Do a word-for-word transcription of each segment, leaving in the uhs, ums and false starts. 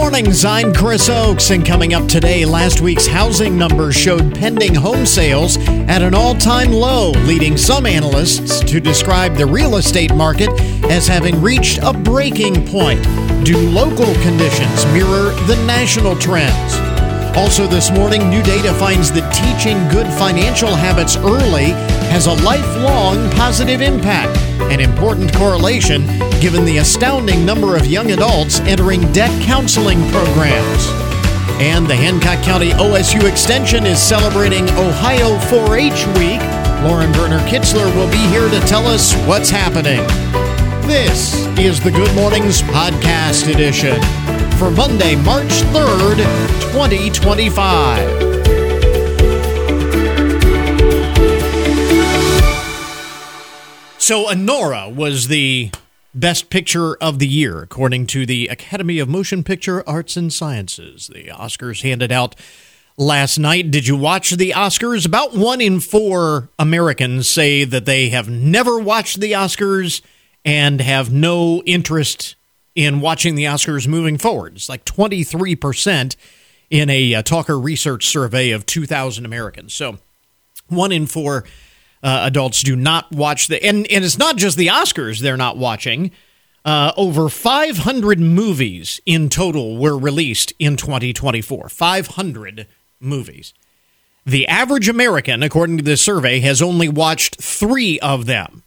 morning, I'm Chris Oakes, and coming up today, last week's housing numbers showed pending home sales at an all-time low, leading some analysts to describe the real estate market as having reached a breaking point. Do local conditions mirror the national trends? Also this morning, new data finds that teaching good financial habits early has a lifelong positive impact, an important correlation given the astounding number of young adults entering debt counseling programs. And the Hancock County O S U Extension is celebrating Ohio four H Week. Lauren Berner Kitzler will be here to tell us what's happening. This is the Good Mornings Podcast Edition for Monday, March third, twenty twenty-five. So Anora was the Best Picture of the Year, according to the Academy of Motion Picture Arts and Sciences. The Oscars handed out last night. Did you watch the Oscars? About one in four Americans say that they have never watched the Oscars and have no interest in watching the Oscars moving forward. It's like twenty-three percent in a uh, Talker Research survey of two thousand Americans. So one in four Uh, adults do not watch the, and, and it's not just the Oscars they're not watching. Uh, over five hundred movies in total were released in twenty twenty-four. five hundred movies. The average American, according to this survey, has only watched three of them.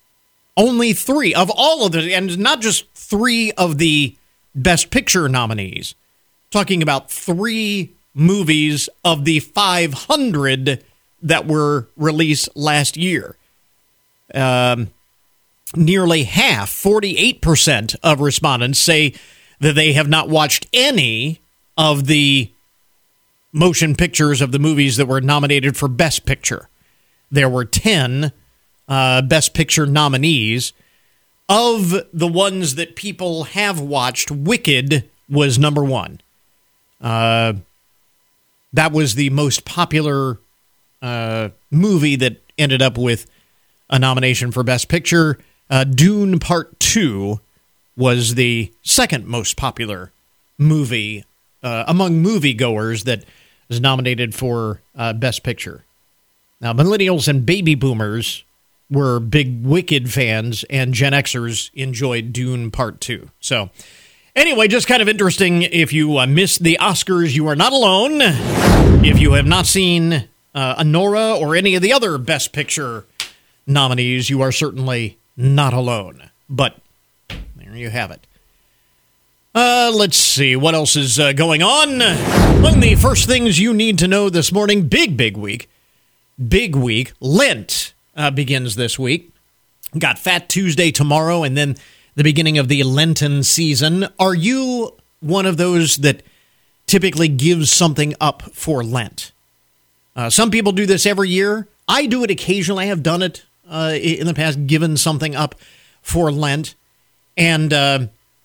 Only three of all of them, and not just three of the Best Picture nominees. Talking about three movies of the five hundred that were released last year. Um, nearly half, forty-eight percent of respondents say that they have not watched any of the motion pictures of the movies that were nominated for Best Picture. There were ten uh, Best Picture nominees. Of the ones that people have watched, Wicked was number one. Uh, that was the most popular Uh, movie that ended up with a nomination for Best Picture. Uh, Dune Part two was the second most popular movie uh, among moviegoers that was nominated for uh, Best Picture. Now, millennials and baby boomers were big Wicked fans, and Gen Xers enjoyed Dune Part two. So, anyway, just kind of interesting. If you uh, missed the Oscars, you are not alone. If you have not seen Uh, Anora or any of the other Best Picture nominees, you are certainly not alone. But there you have it. Uh, let's see, what else is uh, going on? Among the first things you need to know this morning, big, big week. Big week. Lent uh, begins this week. Got Fat Tuesday tomorrow and then the beginning of the Lenten season. Are you one of those that typically gives something up for Lent? Uh, some people do this every year. I do it occasionally. I have done it uh, in the past, given something up for Lent. And uh,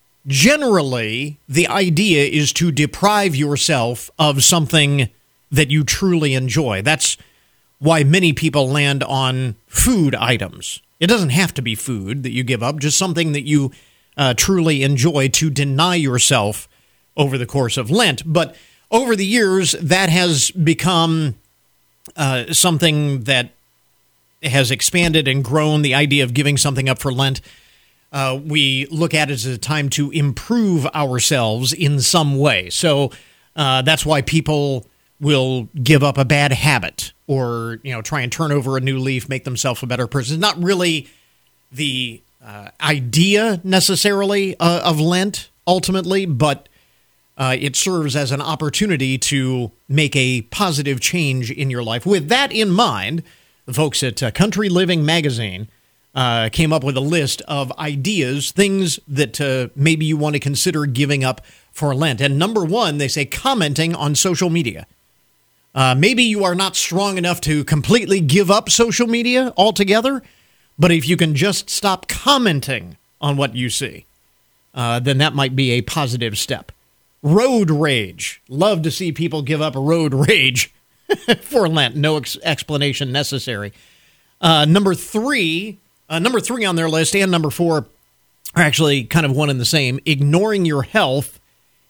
generally, the idea is to deprive yourself of something that you truly enjoy. That's why many people land on food items. It doesn't have to be food that you give up, just something that you uh, truly enjoy to deny yourself over the course of Lent. But over the years, that has become Uh, something that has expanded and grown, the idea of giving something up for Lent. Uh, we look at it as a time to improve ourselves in some way. So uh, that's why people will give up a bad habit or, you know, try and turn over a new leaf, make themselves a better person. It's not really the uh, idea necessarily uh, of Lent ultimately, but Uh, it serves as an opportunity to make a positive change in your life. With that in mind, the folks at uh, Country Living Magazine uh, came up with a list of ideas, things that uh, maybe you want to consider giving up for Lent. And number one, they say commenting on social media. Uh, maybe you are not strong enough to completely give up social media altogether, but if you can just stop commenting on what you see, uh, then that might be a positive step. Road rage. Love to see people give up road rage for Lent. No ex- explanation necessary. Uh, number three, uh, number three on their list and number four are actually kind of one and the same. Ignoring your health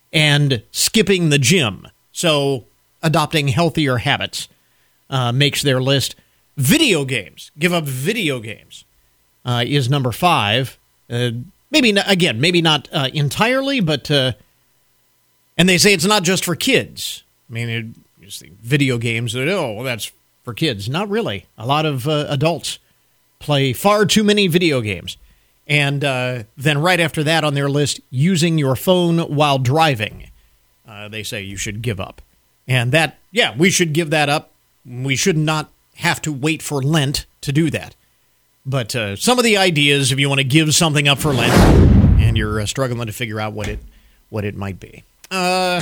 and skipping the gym. So adopting healthier habits uh, makes their list. Video games, give up video games, uh, is number five. Uh, maybe, not, again, maybe not uh, entirely, but, uh, and they say it's not just for kids. I mean, it, you see video games, that, oh, well, that's for kids. Not really. A lot of uh, adults play far too many video games. And uh, then right after that on their list, using your phone while driving, uh, they say you should give up. And that, yeah, we should give that up. We should not have to wait for Lent to do that. But uh, some of the ideas, if you want to give something up for Lent, and you're uh, struggling to figure out what it what it might be. Uh,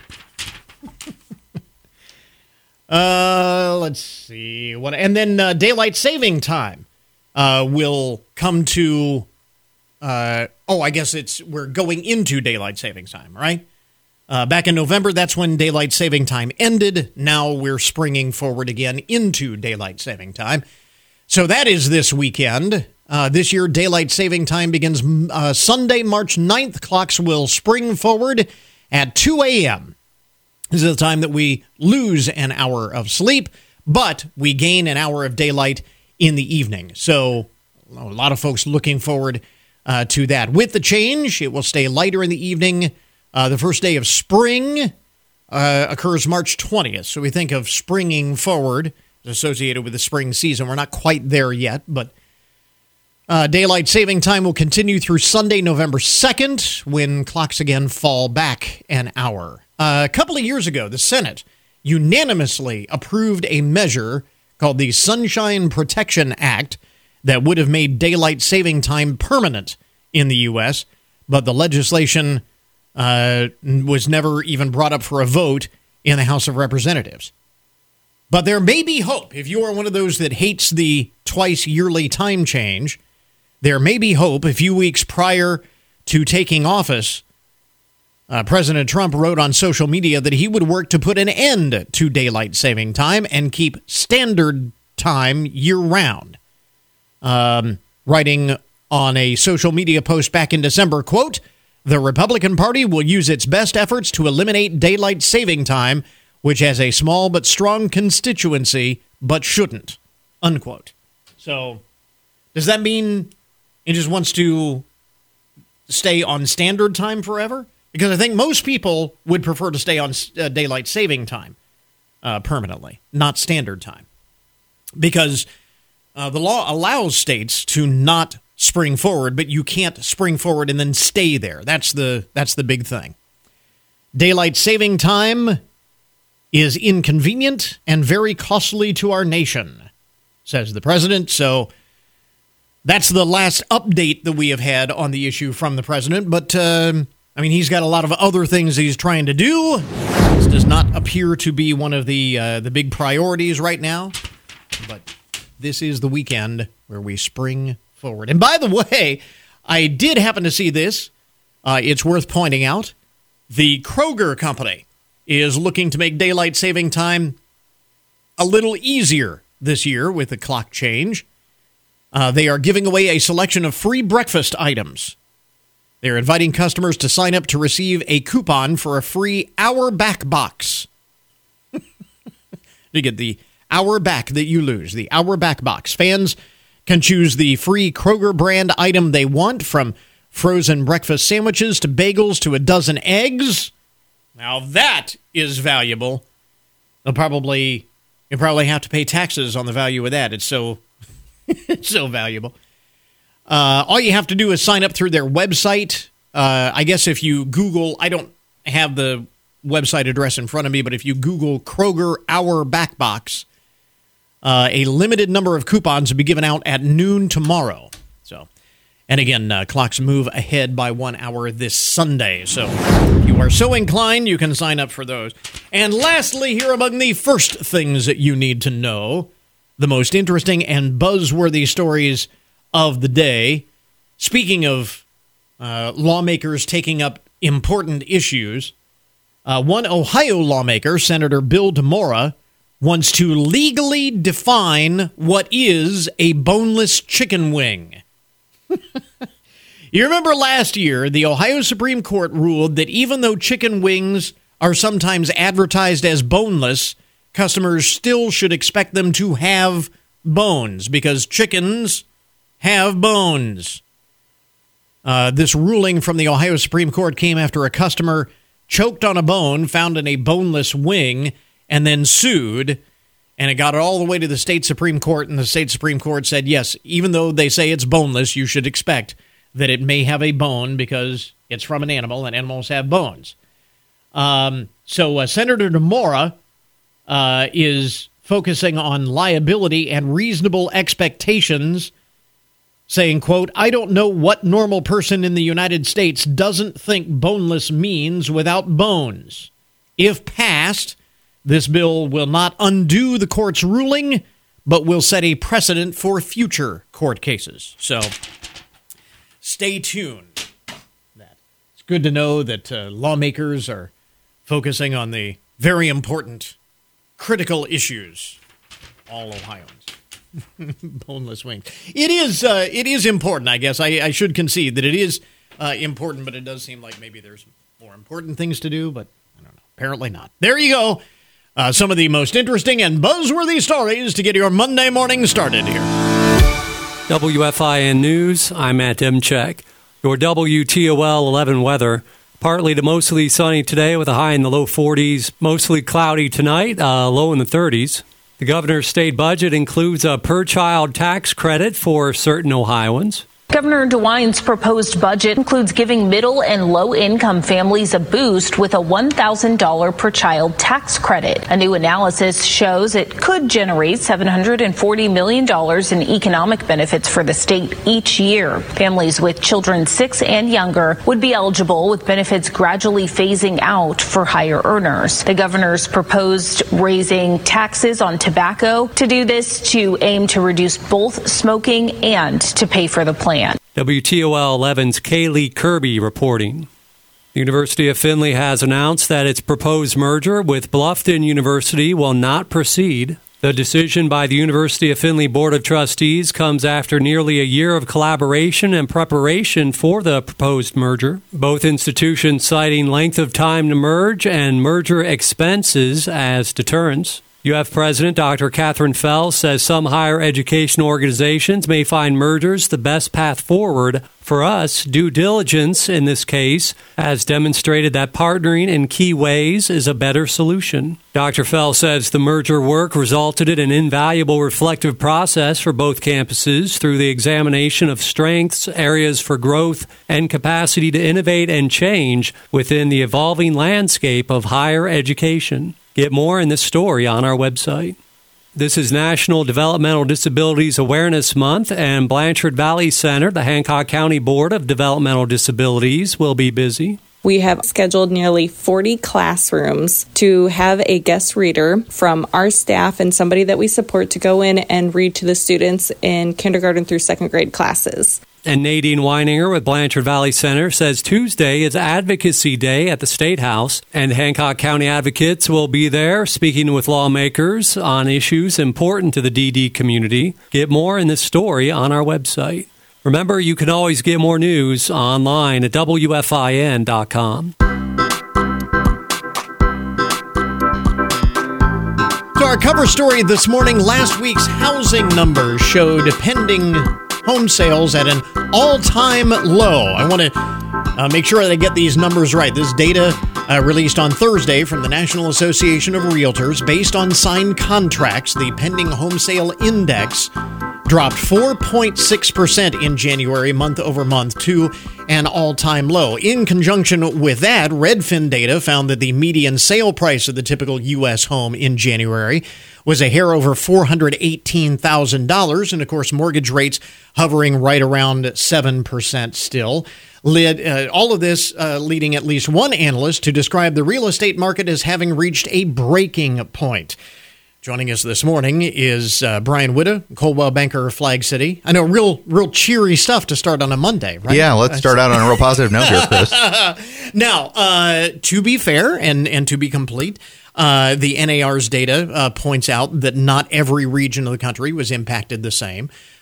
uh, let's see. What, and then uh, daylight saving time uh, will come to... Uh, oh, I guess it's we're going into daylight saving time, right? Uh, back in November, that's when daylight saving time ended. Now we're springing forward again into daylight saving time. So that is this weekend. Uh, this year, daylight saving time begins uh, Sunday, March ninth. Clocks will spring forward at two a.m. This is the time that we lose an hour of sleep, but we gain an hour of daylight in the evening. So a lot of folks looking forward Uh, to that. With the change, it will stay lighter in the evening. Uh, the first day of spring uh, occurs March twentieth. So we think of springing forward associated with the spring season. We're not quite there yet, but uh, daylight saving time will continue through Sunday, November second, when clocks again fall back an hour. Uh, a couple of years ago, the Senate unanimously approved a measure called the Sunshine Protection Act that would have made daylight saving time permanent in the U S, but the legislation uh, was never even brought up for a vote in the House of Representatives. But there may be hope. If you are one of those that hates the twice-yearly time change, there may be hope. A few weeks prior to taking office, uh, President Trump wrote on social media that he would work to put an end to daylight saving time and keep standard time year-round. Um, writing on a social media post back in December, quote, "The Republican Party will use its best efforts to eliminate daylight saving time, which has a small but strong constituency, but shouldn't," unquote. So, does that mean it just wants to stay on standard time forever? Because I think most people would prefer to stay on uh, daylight saving time uh, permanently, not standard time. Because Uh, the law allows states to not spring forward, but you can't spring forward and then stay there. That's the that's the big thing. Daylight saving time is inconvenient and very costly to our nation, says the president. So that's the last update that we have had on the issue from the president. But, uh, I mean, he's got a lot of other things he's trying to do. This does not appear to be one of the uh, the big priorities right now. But this is the weekend where we spring forward. And by the way, I did happen to see this. Uh, it's worth pointing out. The Kroger company is looking to make daylight saving time a little easier this year with the clock change. Uh, they are giving away a selection of free breakfast items. They're inviting customers to sign up to receive a coupon for a free hour back box. You get the hour back that you lose, the hour back box. Fans can choose the free Kroger brand item they want, from frozen breakfast sandwiches to bagels to a dozen eggs. Now that is valuable. They'll probably, you'll probably have to pay taxes on the value of that. It's so, it's so valuable. Uh, all you have to do is sign up through their website. Uh, I guess if you Google, I don't have the website address in front of me, but if you Google Kroger Hour Back Box, Uh, a limited number of coupons will be given out at noon tomorrow. So, and again, uh, clocks move ahead by one hour this Sunday. So, if you are so inclined, you can sign up for those. And lastly, here among the first things that you need to know, the most interesting and buzzworthy stories of the day. Speaking of uh, lawmakers taking up important issues, uh, one Ohio lawmaker, Senator Bill DeMora, wants to legally define what is a boneless chicken wing. You remember last year, the Ohio Supreme Court ruled that even though chicken wings are sometimes advertised as boneless, customers still should expect them to have bones because chickens have bones. Uh, this ruling from the Ohio Supreme Court came after a customer choked on a bone found in a boneless wing and then sued, and it got it all the way to the state Supreme Court, and the state Supreme Court said, yes, even though they say it's boneless, you should expect that it may have a bone because it's from an animal, and animals have bones. Um, so uh, Senator DeMora uh, is focusing on liability and reasonable expectations, saying, quote, I don't know what normal person in the United States doesn't think boneless means without bones. If passed, this bill will not undo the court's ruling, but will set a precedent for future court cases. So stay tuned. It's good to know that uh, lawmakers are focusing on the very important, critical issues. All Ohioans. Boneless wings. It is uh, it is important, I guess. I, I should concede that it is uh, important, but it does seem like maybe there's more important things to do, but I don't know. Apparently not. There you go. Uh, some of the most interesting and buzzworthy stories to get your Monday morning started here. W F I N News, I'm Matt Demchek. Your W T O L eleven weather. Partly to mostly sunny today with a high in the low forties. Mostly cloudy tonight, uh, low in the thirties. The governor's state budget includes a per-child tax credit for certain Ohioans. Governor DeWine's proposed budget includes giving middle and low-income families a boost with a one thousand dollars per child tax credit. A new analysis shows it could generate seven hundred forty million dollars in economic benefits for the state each year. Families with children six and younger would be eligible, with benefits gradually phasing out for higher earners. The governor's proposed raising taxes on tobacco to do this to aim to reduce both smoking and to pay for the plan. W T O L eleven's Kaylee Kirby reporting. The University of Findlay has announced that its proposed merger with Bluffton University will not proceed. The decision by the University of Findlay Board of Trustees comes after nearly a year of collaboration and preparation for the proposed merger. Both institutions citing length of time to merge and merger expenses as deterrents. U F President Doctor Catherine Fell says some higher education organizations may find mergers the best path forward. For us, due diligence in this case has demonstrated that partnering in key ways is a better solution. Doctor Fell says the merger work resulted in an invaluable reflective process for both campuses through the examination of strengths, areas for growth, and capacity to innovate and change within the evolving landscape of higher education. Get more in this story on our website. This is National Developmental Disabilities Awareness Month, and Blanchard Valley Center, the Hancock County Board of Developmental Disabilities, will be busy. We have scheduled nearly forty classrooms to have a guest reader from our staff and somebody that we support to go in and read to the students in kindergarten through second grade classes. And Nadine Weininger with Blanchard Valley Center says Tuesday is Advocacy Day at the State House, and Hancock County advocates will be there speaking with lawmakers on issues important to the D D community. Get more in this story on our website. Remember, you can always get more news online at W F I N dot com. So our cover story this morning, last week's housing numbers showed pending home sales at an all-time low. I want to uh, make sure that I get these numbers right. This data uh, released on Thursday from the National Association of Realtors. Based on signed contracts, the pending home sale index dropped four point six percent in January, month over month, to an all-time low. In conjunction with that, Redfin data found that the median sale price of the typical U S home in January was a hair over four hundred eighteen thousand dollars, and of course, mortgage rates hovering right around seven percent still. Led, uh, all of this uh, leading at least one analyst to describe the real estate market as having reached a breaking point. Joining us this morning is uh, Brian Witta, Coldwell Banker, Flag City. I know, real real cheery stuff to start on a Monday, right? Yeah, let's start out on a real positive note here, Chris. Now, uh, to be fair and, and to be complete, uh, the N A R's data uh, points out that not every region of the country was impacted the same.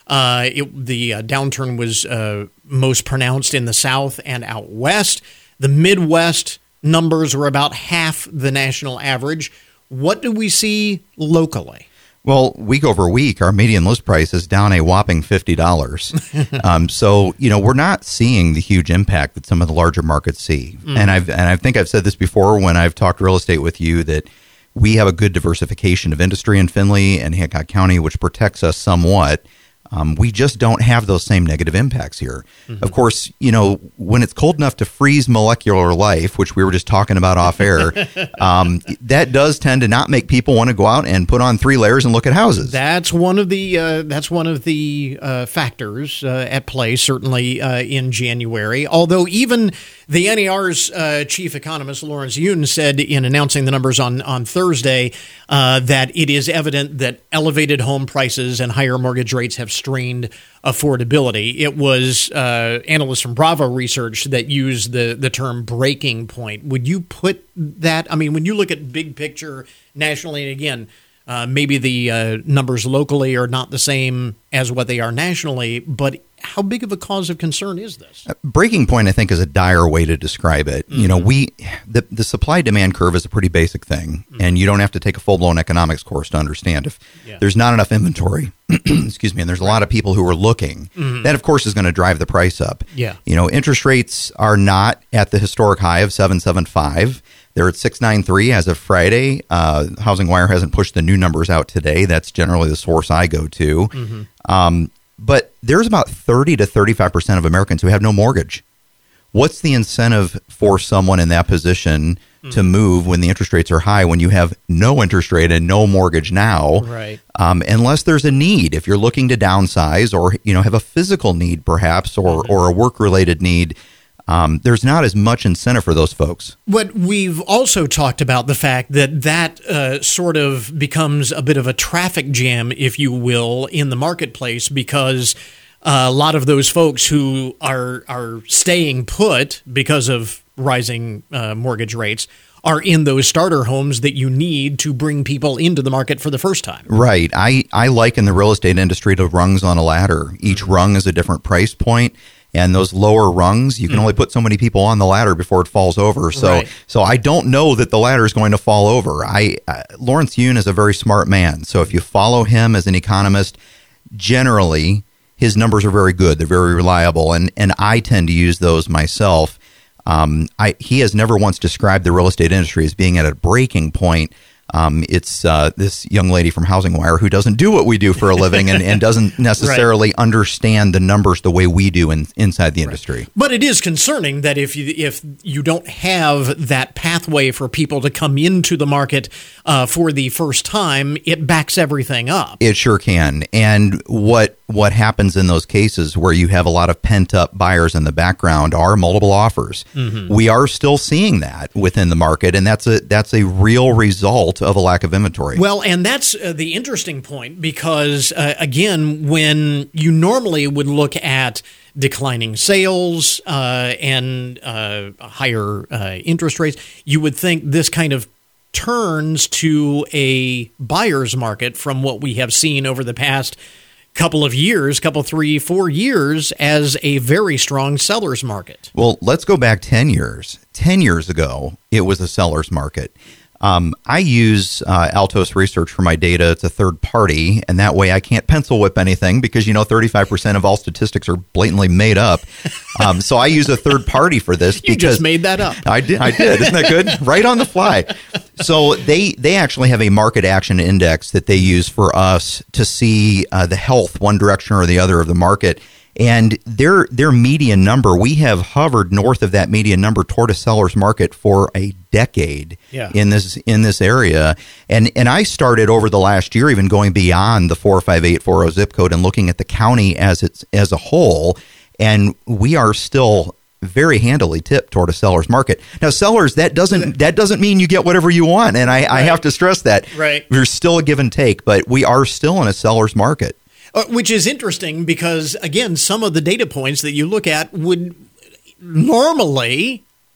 Uh, it, the uh, downturn was uh, most pronounced in the South and out West. The Midwest numbers were about half the national average. What do we see locally? Well, week over week, our median list price is down a whopping fifty dollars. um, so, you know, we're not seeing the huge impact that some of the larger markets see. Mm. And I've and I think I've said this before when I've talked real estate with you, that we have a good diversification of industry in Findlay and Hancock County, which protects us somewhat. Um, we just don't have those same negative impacts here. Mm-hmm. Of course, you know, when it's cold enough to freeze molecular life, which we were just talking about off air, um, that does tend to not make people want to go out and put on three layers and look at houses. That's one of the uh, that's one of the uh, factors uh, at play, certainly uh, in January. Although even the N A R's uh, chief economist, Lawrence Yun, said in announcing the numbers on, on Thursday uh, that it is evident that elevated home prices and higher mortgage rates have strained affordability. It was uh, analysts from Bravo Research that used the, the term breaking point. Would you put that, I mean, when you look at big picture nationally, and again, uh, maybe the uh, numbers locally are not the same as what they are nationally, but how big of a cause of concern is this? Uh, breaking point, I think, is a dire way to describe it. Mm-hmm. You know, we the, the supply-demand curve is a pretty basic thing, mm-hmm. and you don't have to take a full-blown economics course to understand. If yeah. there's not enough inventory, excuse me, and there's a lot of people who are looking, mm-hmm. that, of course, is going to drive the price up. Yeah. You know, interest rates are not at the historic high of seven seventy-five. They're at six ninety-three as of Friday. Uh, Housing Wire hasn't pushed the new numbers out today. That's generally the source I go to. Mm-hmm. Um But there's about thirty to thirty-five percent of Americans who have no mortgage. What's the incentive for someone in that position mm. to move when the interest rates are high, when you have no interest rate and no mortgage now? Right. Um, unless there's a need. If you're looking to downsize or, you know, have a physical need perhaps or, mm-hmm. or a work-related need, Um, there's not as much incentive for those folks. But we've also talked about the fact that that uh, sort of becomes a bit of a traffic jam, if you will, in the marketplace, because uh, a lot of those folks who are are staying put because of rising uh, mortgage rates are in those starter homes that you need to bring people into the market for the first time. Right. I, I liken the real estate industry to rungs on a ladder. Each mm-hmm. rung is a different price point. And those lower rungs, you can mm. only put so many people on the ladder before it falls over. So, right. so I don't know that the ladder is going to fall over. I uh, Lawrence Yun is a very smart man. So if you follow him as an economist, generally his numbers are very good. They're very reliable, and and I tend to use those myself. Um, I he has never once described the real estate industry as being at a breaking point. Um, it's uh, this young lady from Housing Wire who doesn't do what we do for a living and, and doesn't necessarily right. understand the numbers the way we do in, inside the industry. Right. But it is concerning that if you, if you don't have that pathway for people to come into the market uh, for the first time, it backs everything up. It sure can. And what what happens in those cases where you have a lot of pent-up buyers in the background are multiple offers. Mm-hmm. We are still seeing that within the market, and that's a that's a real result of a lack of inventory. Well, and that's uh, the interesting point because, uh, again, when you normally would look at declining sales uh, and uh, higher uh, interest rates, you would think this kind of turns to a buyer's market from what we have seen over the past couple of years, couple, three, four years as a very strong seller's market. Well, let's go back ten years. ten years ago, it was a seller's market. Um, I use uh, Altos Research for my data. It's a third party, and that way I can't pencil whip anything because, you know, thirty-five percent of all statistics are blatantly made up. Um, so I use a third party for this. You because just made that up. I did. I did. Isn't that good? Right on the fly. So they, they actually have a market action index that they use for us to see uh, the health, one direction or the other, of the market. And their their median number, we have hovered north of that median number toward a seller's market for a decade yeah. in this in this area. And and I started over the last year even going beyond the four five eight four zero zip code and looking at the county as it's as a whole. And we are still very handily tipped toward a seller's market. Now, sellers, that doesn't that doesn't mean you get whatever you want. And I, right. I have to stress that. Right. There's still a give and take, but we are still in a seller's market. Uh, which is interesting because, again, some of the data points that you look at would normally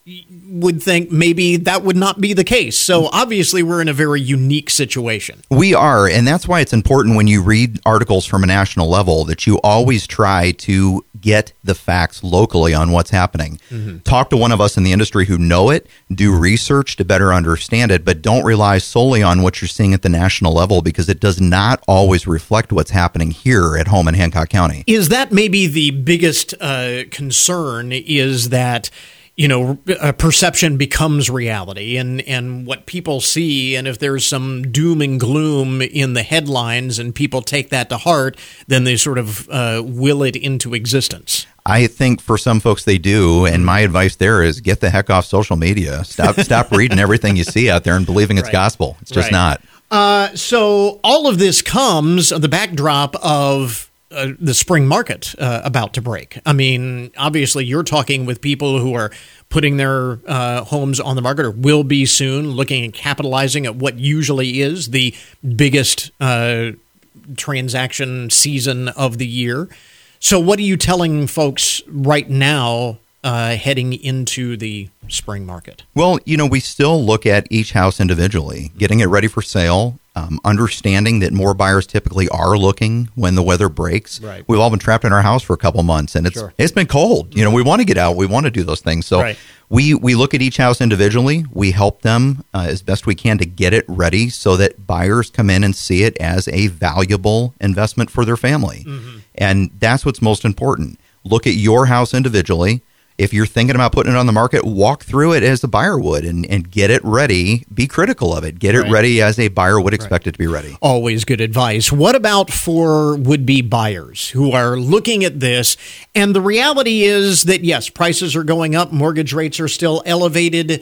would think maybe that would not be the case. So obviously we're in a very unique situation. We are, and that's why it's important when you read articles from a national level that you always try to get the facts locally on what's happening. Mm-hmm. Talk to one of us in the industry who know it, do research to better understand it, but don't rely solely on what you're seeing at the national level because it does not always reflect what's happening here at home in Hancock County. Is that maybe the biggest uh, concern, is that you know, a perception becomes reality, and, and what people see, and if there's some doom and gloom in the headlines and people take that to heart, then they sort of uh, will it into existence. I think for some folks they do, and my advice there is get the heck off social media. Stop stop reading everything you see out there and believing it's right. gospel. It's just right. not. Uh, so all of this comes on the backdrop of Uh, the spring market uh, about to break. I mean, obviously, you're talking with people who are putting their uh, homes on the market or will be soon, looking at capitalizing at what usually is the biggest uh, transaction season of the year. So what are you telling folks right now uh, heading into the spring market? Well, you know, we still look at each house individually, getting it ready for sale. Um, understanding that more buyers typically are looking when the weather breaks. Right. We've all been trapped in our house for a couple months, and it's sure. it's been cold. You know, we want to get out. We want to do those things. So right. we we look at each house individually. We help them uh, as best we can to get it ready so that buyers come in and see it as a valuable investment for their family. Mm-hmm. And that's what's most important. Look at your house individually. If you're thinking about putting it on the market, walk through it as a buyer would and, and get it ready. Be critical of it. Get right. it ready as a buyer would expect right. it to be ready. Always good advice. What about for would-be buyers who are looking at this? And the reality is that, yes, prices are going up. Mortgage rates are still elevated.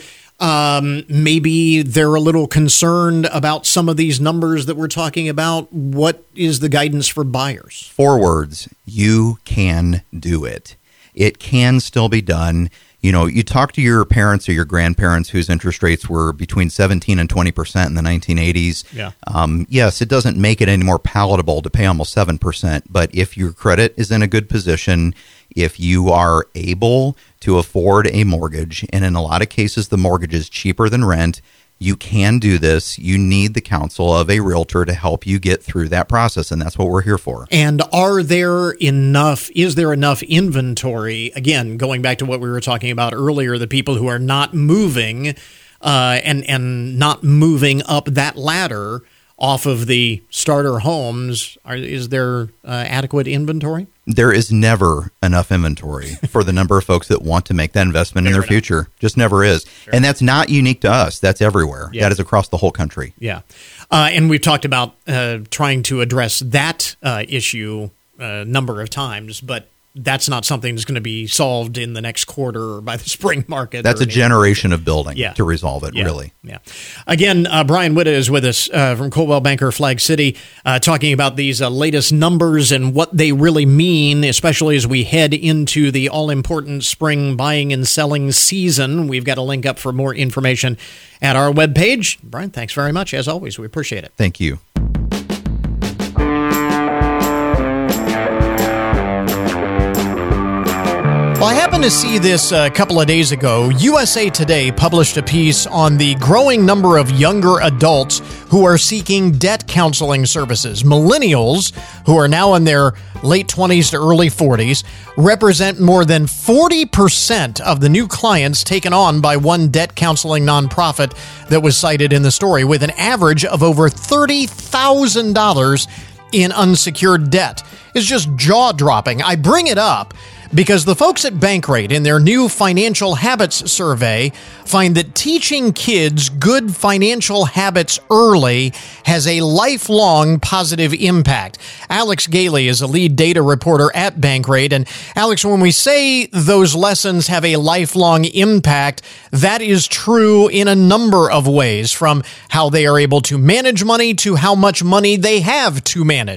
Um, maybe they're a little concerned about some of these numbers that we're talking about. What is the guidance for buyers? Four words. You can do it. It can still be done. You know, you talk to your parents or your grandparents whose interest rates were between seventeen and twenty percent in the nineteen eighties. Yeah. Um, yes, it doesn't make it any more palatable to pay almost seven percent. But if your credit is in a good position, if you are able to afford a mortgage, and in a lot of cases the mortgage is cheaper than rent, you can do this. You need the counsel of a realtor to help you get through that process, and that's what we're here for. And are there enough, is there enough inventory, again, going back to what we were talking about earlier, the people who are not moving uh, and, and not moving up that ladder off of the starter homes, are, is there uh, adequate inventory? There is never enough inventory for the number of folks that want to make that investment in their future. Just never is. Sure. And that's not unique to us. That's everywhere. Yeah. That is across the whole country. Yeah. Uh, and we've talked about uh, trying to address that uh, issue a number of times, but that's not something that's going to be solved in the next quarter or by the spring market. That's a generation of building yeah. to resolve it, yeah. really. Yeah. Again, uh, Brian Witta is with us uh, from Coldwell Banker Flag City, uh, talking about these uh, latest numbers and what they really mean, especially as we head into the all-important spring buying and selling season. We've got a link up for more information at our webpage. Brian, thanks very much. As always, we appreciate it. Thank you. Well, I happened to see this a couple of days ago. U S A Today published a piece on the growing number of younger adults who are seeking debt counseling services. Millennials, who are now in their late twenties to early forties, represent more than forty percent of the new clients taken on by one debt counseling nonprofit that was cited in the story, with an average of over thirty thousand dollars in unsecured debt. It's just jaw-dropping. I bring it up because the folks at Bankrate, in their new financial habits survey, find that teaching kids good financial habits early has a lifelong positive impact. Alex Gailey is a lead data reporter at Bankrate. And Alex, when we say those lessons have a lifelong impact, that is true in a number of ways, from how they are able to manage money to how much money they have to manage.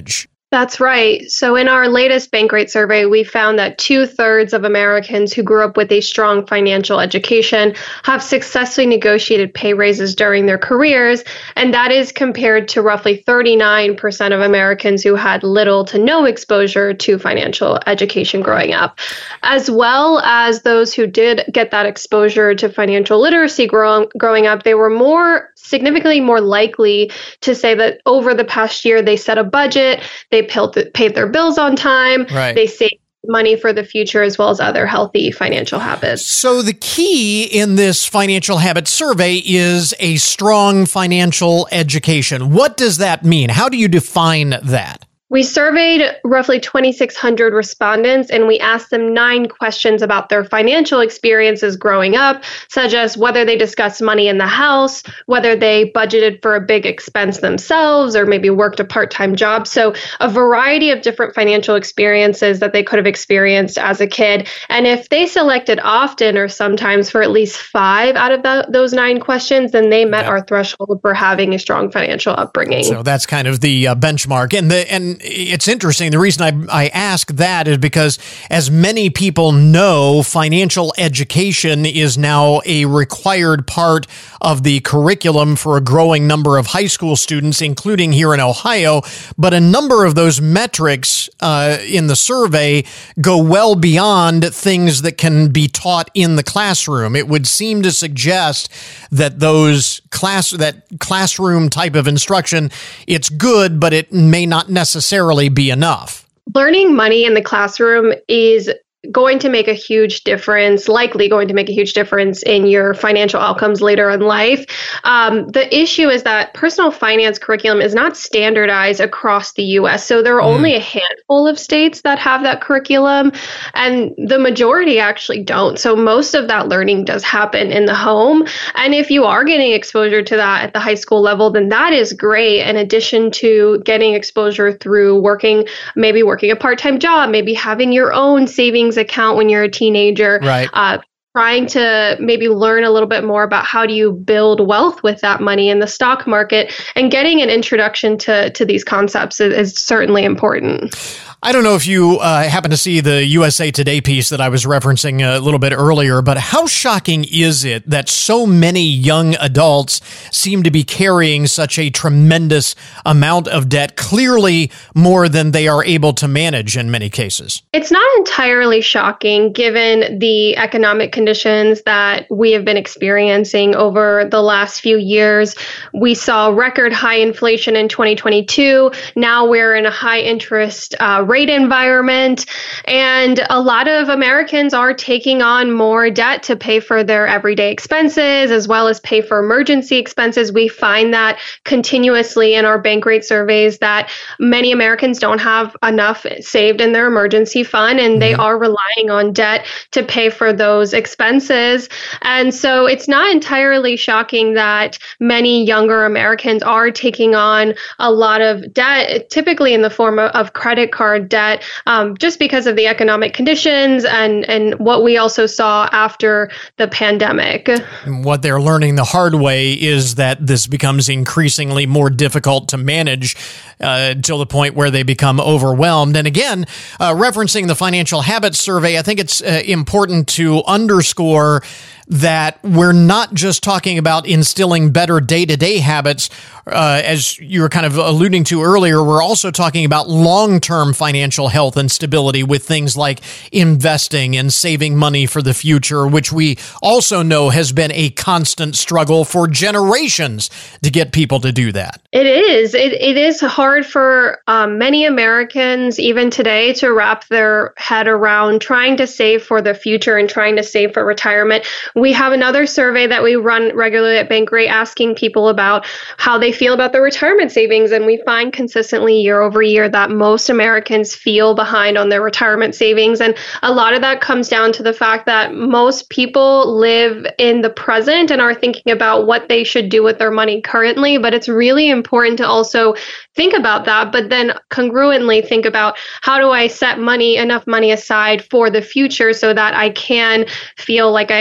That's right. So in our latest Bankrate survey, we found that two thirds of Americans who grew up with a strong financial education have successfully negotiated pay raises during their careers. And that is compared to roughly thirty-nine percent of Americans who had little to no exposure to financial education growing up, as well as those who did get that exposure to financial literacy grow- growing up. They were more significantly more likely to say that over the past year, they set a budget, they paid their bills on time, right. They saved money for the future, as well as other healthy financial habits. So the key in this financial habit survey is a strong financial education. What does that mean? How do you define that? We surveyed roughly twenty-six hundred respondents, and we asked them nine questions about their financial experiences growing up, such as whether they discussed money in the house, whether they budgeted for a big expense themselves, or maybe worked a part-time job. So a variety of different financial experiences that they could have experienced as a kid. And if they selected often or sometimes for at least five out of the, those nine questions, then they met yeah. our threshold for having a strong financial upbringing. So that's kind of the uh, benchmark. And the and it's interesting. The reason I, I ask that is because, as many people know, financial education is now a required part of the curriculum for a growing number of high school students, including here in Ohio. But a number of those metrics uh, in the survey go well beyond things that can be taught in the classroom. It would seem to suggest that those class that classroom type of instruction, it's good, but it may not necessarily be enough. Learning money in the classroom is going to make a huge difference, likely going to make a huge difference in your financial outcomes later in life. Um, the issue is that personal finance curriculum is not standardized across the U S. So there are mm. only a handful of states that have that curriculum, and the majority actually don't. So most of that learning does happen in the home. And if you are getting exposure to that at the high school level, then that is great. In addition to getting exposure through working, maybe working a part-time job, maybe having your own savings account when you're a teenager, right. uh, trying to maybe learn a little bit more about how do you build wealth with that money in the stock market, and getting an introduction to, to these concepts is, is certainly important. I don't know if you uh, happen to see the U S A Today piece that I was referencing a little bit earlier, but how shocking is it that so many young adults seem to be carrying such a tremendous amount of debt, clearly more than they are able to manage in many cases? It's not entirely shocking given the economic conditions that we have been experiencing over the last few years. We saw record high inflation in twenty twenty-two. Now we're in a high interest uh, rate environment, and a lot of Americans are taking on more debt to pay for their everyday expenses as well as pay for emergency expenses. We find that continuously in our Bankrate surveys that many Americans don't have enough saved in their emergency fund, and they are relying on debt to pay for those expenses. And so it's not entirely shocking that many younger Americans are taking on a lot of debt, typically in the form of, of credit card debt, um, just because of the economic conditions and, and what we also saw after the pandemic. What they're learning the hard way is that this becomes increasingly more difficult to manage uh, till the point where they become overwhelmed. And again, uh, referencing the Financial Habits Survey, I think it's uh, important to underscore that we're not just talking about instilling better day-to-day habits, uh, as you were kind of alluding to earlier. We're also talking about long-term financial health and stability with things like investing and saving money for the future, which we also know has been a constant struggle for generations to get people to do that. It is. It, it is hard for um, many Americans, even today, to wrap their head around trying to save for the future and trying to save for retirement. We have another survey that we run regularly at Bankrate asking people about how they feel about their retirement savings. And we find consistently year over year that most Americans feel behind on their retirement savings. And a lot of that comes down to the fact that most people live in the present and are thinking about what they should do with their money currently. But it's really important to also think about that, but then congruently think about how do I set money, enough money aside for the future so that I can feel like I have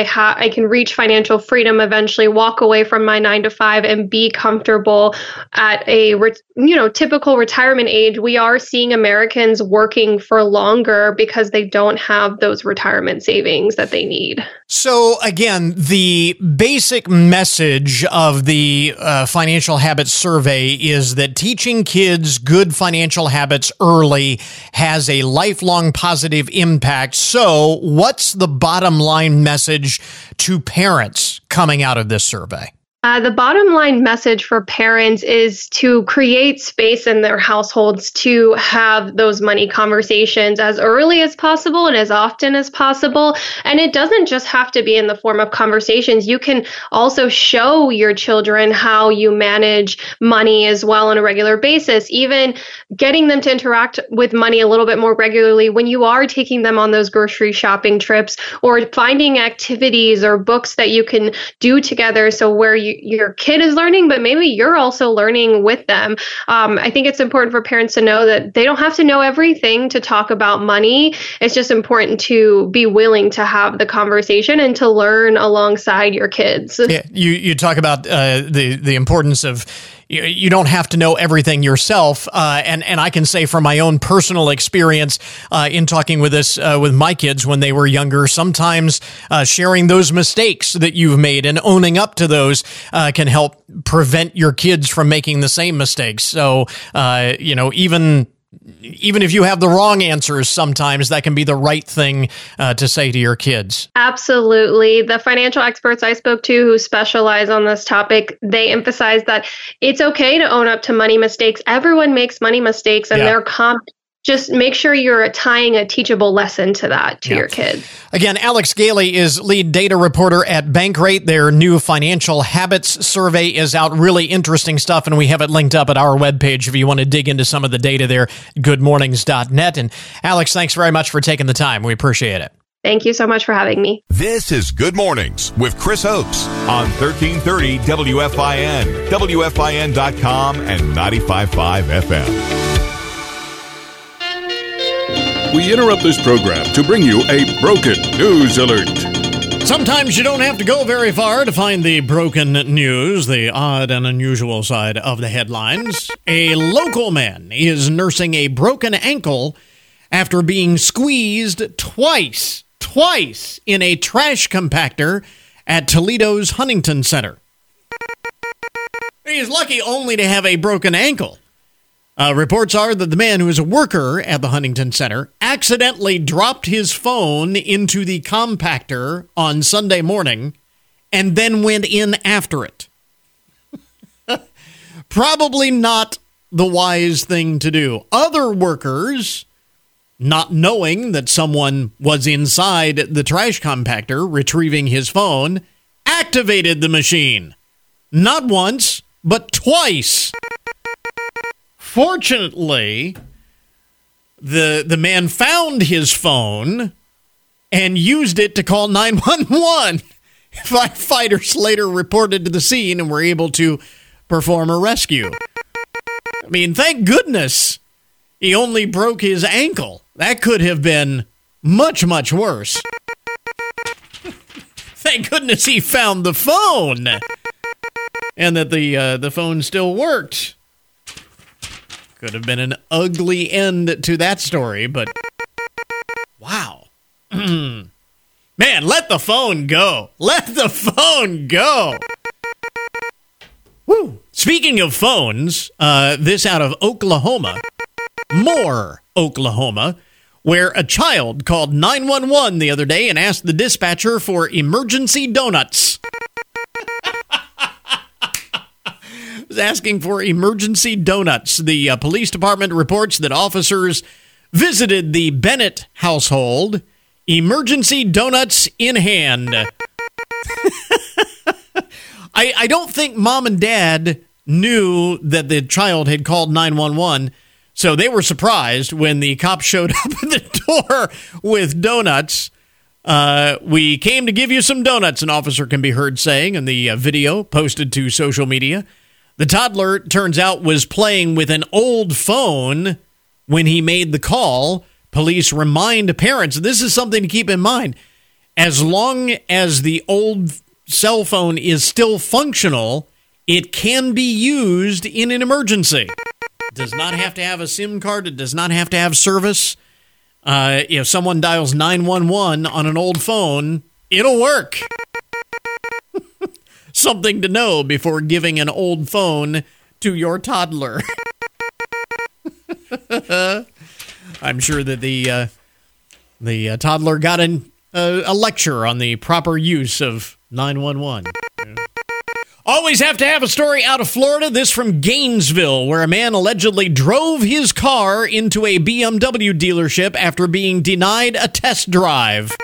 I can reach financial freedom eventually, walk away from my nine to five and be comfortable at a, you know, typical retirement age. We are seeing Americans working for longer because they don't have those retirement savings that they need. So again, the basic message of the uh, Financial Habits Survey is that teaching kids good financial habits early has a lifelong positive impact. So what's the bottom line message to parents coming out of this survey? Uh, the bottom line message for parents is to create space in their households to have those money conversations as early as possible and as often as possible. And it doesn't just have to be in the form of conversations. You can also show your children how you manage money as well on a regular basis, even getting them to interact with money a little bit more regularly when you are taking them on those grocery shopping trips, or finding activities or books that you can do together. So where you your kid is learning, but maybe you're also learning with them. Um, I think it's important for parents to know that they don't have to know everything to talk about money. It's just important to be willing to have the conversation and to learn alongside your kids. Yeah, you you talk about uh, the the importance of you, you don't have to know everything yourself, uh, and and I can say from my own personal experience uh, in talking with this uh, with my kids when they were younger, sometimes uh, sharing those mistakes that you've made and owning up to those uh, can help prevent your kids from making the same mistakes. So uh, you know, even. Even if you have the wrong answers, sometimes that can be the right thing uh, to say to your kids. Absolutely. The financial experts I spoke to who specialize on this topic, they emphasize that it's okay to own up to money mistakes. Everyone makes money mistakes, and yeah. they're comp. Just make sure you're tying a teachable lesson to that to yeah. your kids. Again, Alex Gailey is lead data reporter at Bankrate. Their new Financial Habits Survey is out. Really interesting stuff, and we have it linked up at our webpage if you want to dig into some of the data there, good mornings dot net. And Alex, thanks very much for taking the time. We appreciate it. Thank you so much for having me. This is Good Mornings with Chris Oakes on thirteen thirty W F I N, W F I N dot com, and ninety-five point five F M. We interrupt this program to bring you a broken news alert. Sometimes you don't have to go very far to find the broken news, the odd and unusual side of the headlines. A local man is nursing a broken ankle after being squeezed twice, twice in a trash compactor at Toledo's Huntington Center. He's lucky only to have a broken ankle. Uh, reports are that the man, who is a worker at the Huntington Center, accidentally dropped his phone into the compactor on Sunday morning and then went in after it. Probably not the wise thing to do. Other workers, not knowing that someone was inside the trash compactor retrieving his phone, activated the machine. Not once, but twice. Fortunately, the the man found his phone and used it to call nine one one. Firefighters later reported to the scene and were able to perform a rescue. I mean, thank goodness he only broke his ankle. That could have been much, much worse. Thank goodness he found the phone and that the uh, the phone still worked. Could have been an ugly end to that story, but wow. Man, let the phone go. Let the phone go. Woo. Speaking of phones, uh, this out of Oklahoma, Moore, Oklahoma, where a child called nine one one the other day and asked the dispatcher for emergency donuts. Asking for emergency donuts. The uh, police department reports that officers visited the Bennett household, emergency donuts in hand. I, I don't think mom and dad knew that the child had called nine one one, so they were surprised when the cops showed up at the door with donuts. Uh, we came to give you some donuts, an officer can be heard saying in the uh, video posted to social media. The toddler, turns out, was playing with an old phone when he made the call. Police remind parents, this is something to keep in mind, as long as the old cell phone is still functional, it can be used in an emergency. It does not have to have a SIM card. It does not have to have service. Uh, if someone dials nine one one on an old phone, it'll work. Something to know before giving an old phone to your toddler. I'm sure that the uh, the uh, toddler got an, uh, a lecture on the proper use of nine one one. Yeah. Always have to have a story out of Florida. This from Gainesville, where a man allegedly drove his car into a B M W dealership after being denied a test drive.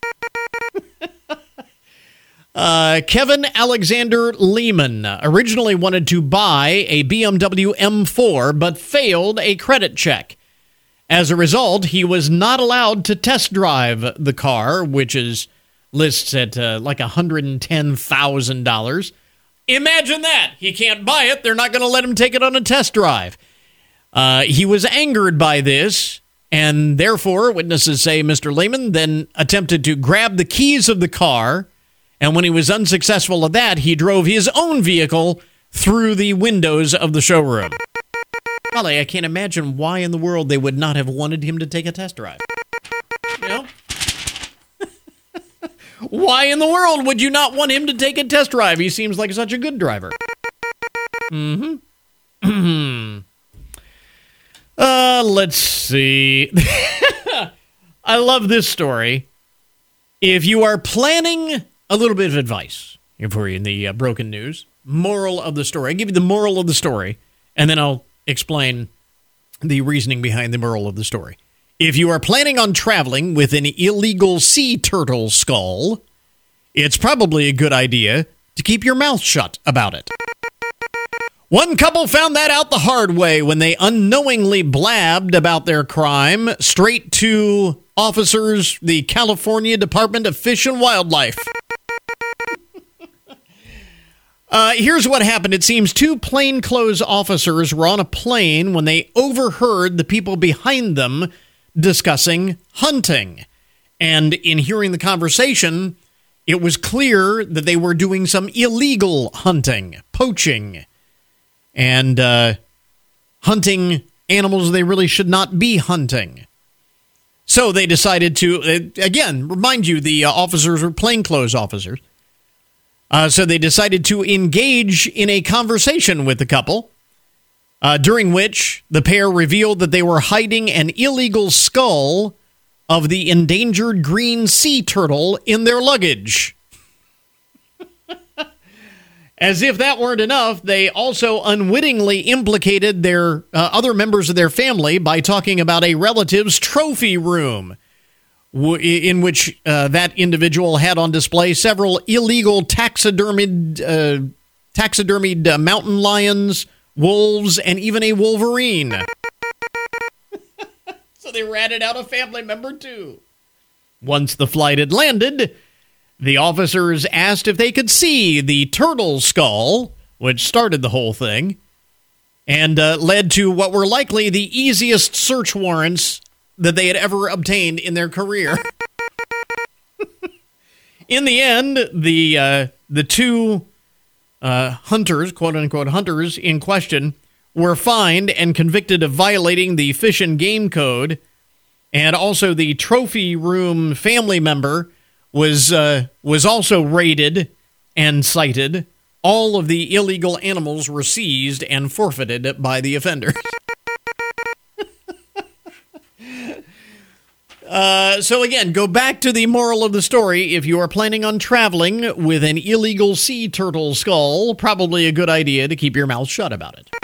Uh, Kevin Alexander Lehman originally wanted to buy a B M W M four, but failed a credit check. As a result, he was not allowed to test drive the car, which is lists at uh, like one hundred ten thousand dollars. Imagine that. He can't buy it. They're not going to let him take it on a test drive. Uh, he was angered by this, and therefore, witnesses say Mister Lehman then attempted to grab the keys of the car. And when he was unsuccessful at that, he drove his own vehicle through the windows of the showroom. Golly, I can't imagine why in the world they would not have wanted him to take a test drive. You know? Why in the world would you not want him to take a test drive? He seems like such a good driver. Mm-hmm. uh, let's see. I love this story. If you are planning... A little bit of advice for you in the uh, broken news. Moral of the story. I'll give you the moral of the story, and then I'll explain the reasoning behind the moral of the story. If you are planning on traveling with an illegal sea turtle skull, it's probably a good idea to keep your mouth shut about it. One couple found that out the hard way when they unknowingly blabbed about their crime straight to officers, the California Department of Fish and Wildlife. Uh, here's what happened. It seems two plainclothes officers were on a plane when they overheard the people behind them discussing hunting. And in hearing the conversation, it was clear that they were doing some illegal hunting, poaching, and uh, hunting animals they really should not be hunting. So they decided to, again, remind you, the uh, officers were plainclothes officers. Uh, so they decided to engage in a conversation with the couple, uh, during which the pair revealed that they were hiding an illegal skull of the endangered green sea turtle in their luggage. As if that weren't enough, they also unwittingly implicated their uh, other members of their family by talking about a relative's trophy room, in which uh, that individual had on display several illegal taxidermied, uh, taxidermied uh, mountain lions, wolves, and even a wolverine. So they ratted out a family member, too. Once the flight had landed, the officers asked if they could see the turtle skull, which started the whole thing, and uh, led to what were likely the easiest search warrants that they had ever obtained in their career. In the end, the uh, the two uh, hunters, quote-unquote hunters, in question were fined and convicted of violating the Fish and Game Code, and also the trophy room family member was uh, was also raided and cited. All of the illegal animals were seized and forfeited by the offenders. Uh, so again, go back to the moral of the story. If you are planning on traveling with an illegal sea turtle skull, probably a good idea to keep your mouth shut about it.